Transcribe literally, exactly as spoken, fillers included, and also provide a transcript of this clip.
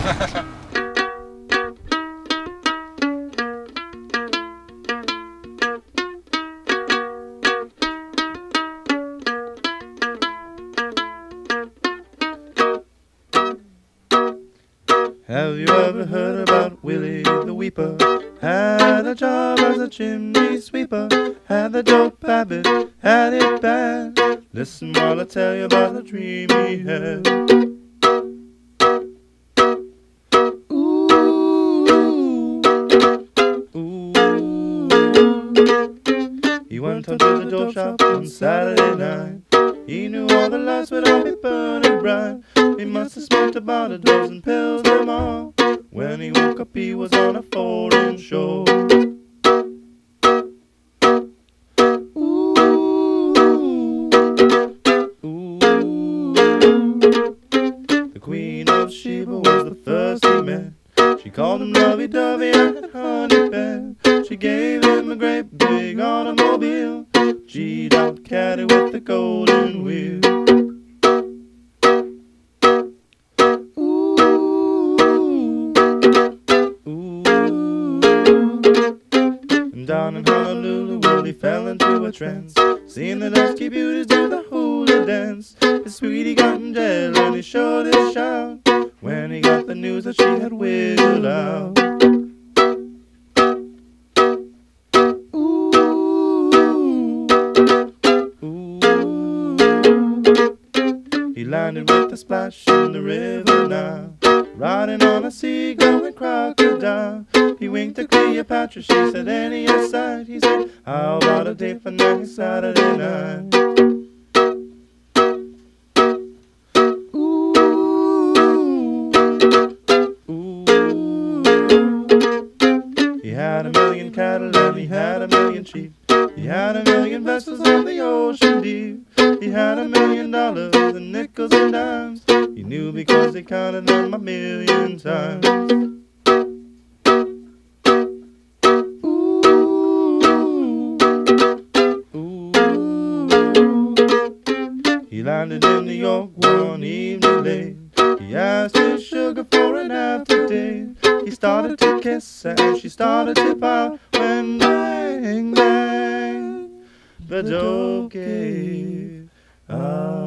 Have you ever heard about Willie the Weeper? Had a job as a chimney sweeper, had the dope habit, had it bad. Listen while I tell you about the dream he had. Ooh, ooh. He went up to the dope shop on Saturday night. He knew all the lights would all be burning bright. He must have smoked about a dozen pills them all. When he woke up he was on a foreign shore. Ooh, ooh. The Queen of Sheba was the first he met. She called him lovey-dovey and honey bed. She gave him a great big automobile, G'd out caddy with the golden wheel. Ooh, ooh. And down in Honolulu, Willie fell into a trance, seeing the dusky beauties do the hula dance. His sweetie got in jail and he showed his shout when he got the news that she had wiggled out. He landed with a splash in the river now, riding on a seagull and crocodile. He winked at Cleopatra, she said any aside. He said, how about a date for next Saturday night? Ooh, ooh. He had a million cattle and he had a million sheep. He had a million vessels on the ocean deep. He had a million dollars and nickels and dimes. He knew because he counted them a million times. Ooh, ooh. He landed in New York one evening late. He asked his sugar for an after date. He started to kiss and she started to pout when bang, bang, the dope gave out.